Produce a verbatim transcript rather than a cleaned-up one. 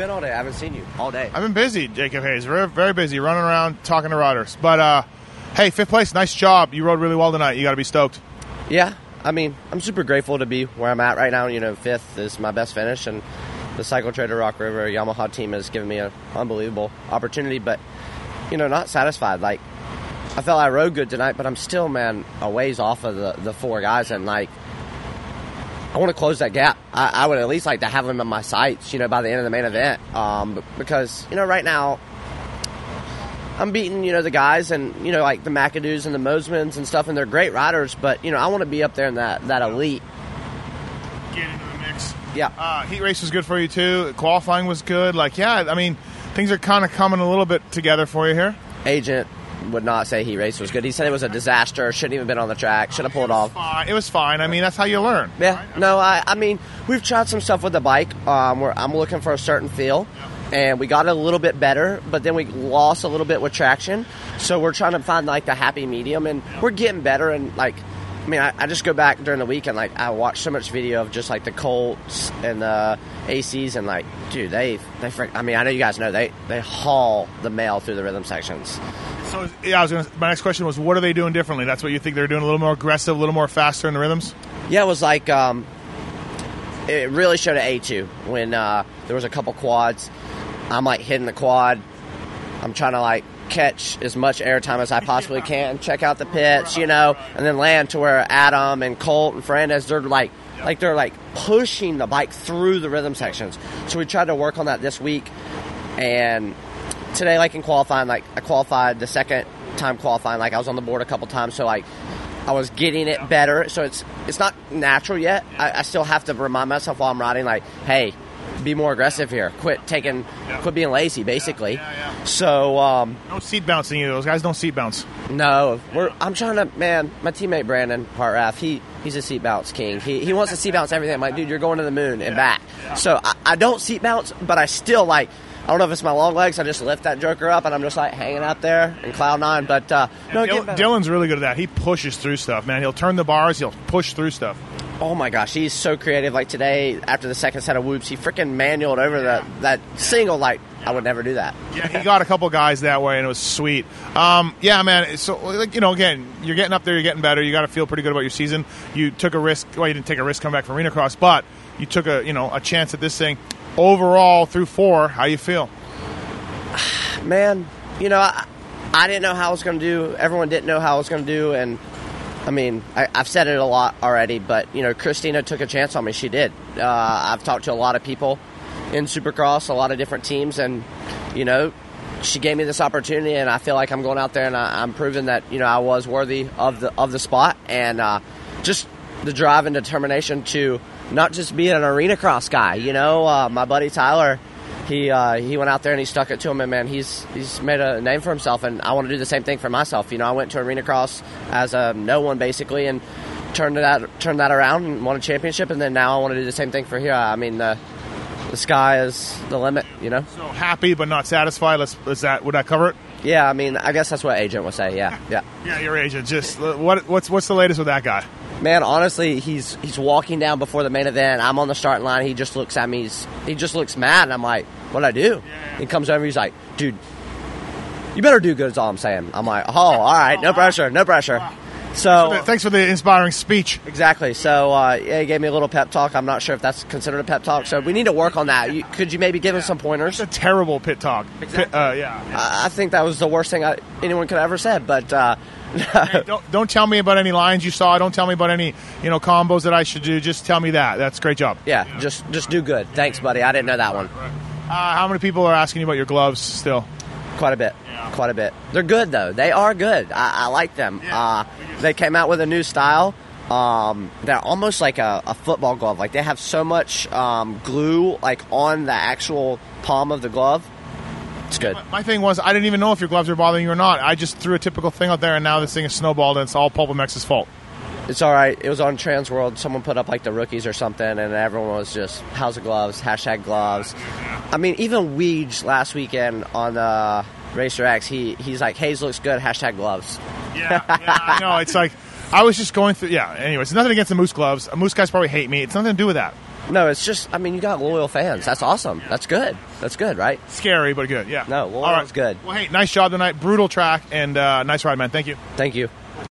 been all day? I haven't seen you all day. I've been busy, Jacob Hayes. Very, very busy, running around talking to riders. But, uh, hey, fifth place, nice job. You rode really well tonight. You got to be stoked. Yeah, I mean, I'm super grateful to be where I'm at right now. You know, fifth is my best finish, and the Cycle Trader Rock River Yamaha team has given me an unbelievable opportunity. But, you know, not satisfied. Like, I felt I rode good tonight, but I'm still, man, a ways off of the, the four guys, and, like, I want to close that gap. I, I would at least like to have them in my sights, you know, by the end of the main event. Um, because, you know, right now, I'm beating, you know, the guys and, you know, like the McAdoos and the Mosmans and stuff, and they're great riders, but, you know, I want to be up there in that, that elite. Get into the mix. Yeah. Uh, heat race was good for you, too. Qualifying was good. Like, yeah, I mean, things are kind of coming a little bit together for you here. Agent would not say heat race was good. He said it was a disaster, shouldn't even been on the track, should have pulled off. Fine. It was fine. I mean, that's how you learn. Yeah. Right? No, I, I mean, we've tried some stuff with the bike um, where I'm looking for a certain feel. And we got it a little bit better, but then we lost a little bit with traction. So we're trying to find, like, the happy medium, and we're getting better. And, like, I mean, I, I just go back during the week and, like, I watch so much video of just, like, the Colts and the A Cs, and, like, dude, they, they frick, I mean, I know you guys know, they, they haul the mail through the rhythm sections. So, yeah, I was gonna, my next question was, what are they doing differently? That's what you think they're doing, a little more aggressive, a little more faster in the rhythms? Yeah, it was like, um, it really showed at A two when uh, there was a couple quads. I'm, like, hitting the quad. I'm trying to, like, catch as much airtime as I possibly can, check out the pits, you know, and then land to where Adam and Colt and Fernandez, they're, like, like they're, like, pushing the bike through the rhythm sections. So we tried to work on that this week, and today, like, in qualifying, like, I qualified the second time qualifying, like, I was on the board a couple times, so, like, I was getting it better. So it's it's not natural yet. I, I still have to remind myself while I'm riding, like, hey, be more aggressive here. Quit taking, quit being lazy, basically. Yeah, yeah, yeah. So, um, no seat bouncing either. Those guys don't seat bounce. No, we're. I'm trying to, man. My teammate Brandon Hartraff, he he's a seat bounce king. He he wants to seat bounce everything. I'm like, dude, you're going to the moon and back. So I, I don't seat bounce, but I still, like, I don't know if it's my long legs. I just lift that joker up, and I'm just, like, hanging out there in cloud nine. But uh, no, Dylan, Dylan's really good at that. He pushes through stuff, man. He'll turn the bars. He'll push through stuff. Oh, my gosh. He's so creative. Like, today, after the second set of whoops, he freaking manualed over yeah. that, that single. Like, I would never do that. Yeah, he got a couple guys that way, and it was sweet. Um, yeah, man. So, like, you know, again, you're getting up there. You're getting better. You got to feel pretty good about your season. You took a risk. Well, you didn't take a risk coming back from Arena Cross, but you took a, you know, a chance at this thing. Overall, through four, how you feel? Man, you know, I, I didn't know how I was going to do. Everyone didn't know how I was going to do, and I mean, I, I've said it a lot already, but, you know, Christina took a chance on me. She did. Uh, I've talked to a lot of people in Supercross, a lot of different teams, and, you know, she gave me this opportunity, and I feel like I'm going out there and I, I'm proving that, you know, I was worthy of the of the spot, and uh, just the drive and determination to not just be an Arena Cross guy. You know, uh, my buddy Tyler, he uh, he went out there and he stuck it to him, and, man, he's he's made a name for himself, and I want to do the same thing for myself. You know, I went to Arena Cross as a no one, basically, and turned that turned that around and won a championship, and then now I want to do the same thing for here. I mean, the the sky is the limit, you know. So happy but not satisfied. Let's is that would that cover it? Yeah, I mean, I guess that's what agent would say. Yeah, yeah. Yeah, your agent. Just what what's what's the latest with that guy? Man, honestly, he's he's walking down before the main event. I'm on the starting line. He just looks at me. He's, he just looks mad. And I'm like, what'd I do? Yeah. He comes over. He's like, dude, you better do good is all I'm saying. I'm like, oh, all right. No pressure. No pressure. So thanks for the inspiring speech. Exactly. So uh, yeah, he gave me a little pep talk. I'm not sure if that's considered a pep talk. So we need to work on that. You, could you maybe give him some pointers? It's a terrible pit talk. Exactly. Pit, uh, yeah. yeah. I, I think that was the worst thing I, anyone could have ever said. But uh, hey, don't don't tell me about any lines you saw. Don't tell me about any you know combos that I should do. Just tell me that. That's a great job. Yeah. yeah. Just just do good. Thanks, buddy. I didn't know that one. Uh, how many people are asking you about your gloves still? Quite a bit. Yeah. Quite a bit. They're good, though. They are good. I, I like them. Yeah. Uh, they came out with a new style. Um, they're almost like a, a football glove. Like, they have so much um, glue, like, on the actual palm of the glove. It's good. My, my thing was, I didn't even know if your gloves were bothering you or not. I just threw a typical thing out there, and now this thing is snowballed, and it's all PulpMX's fault. It's all right. It was on Transworld. Someone put up, like, the rookies or something, and everyone was just, how's the gloves? Hashtag gloves. I mean, even Weege last weekend on the Racer X, he he's like, Hayes looks good, hashtag gloves. Yeah, yeah, I know. It's like, I was just going through, yeah, anyways, it's nothing against the Moose gloves. Moose guys probably hate me. It's nothing to do with that. No, it's just, I mean, you got loyal fans. That's awesome. That's good. That's good, right? Scary, but good, yeah. No, loyal All right. is good. Well, hey, nice job tonight. Brutal track, and uh, nice ride, man. Thank you. Thank you.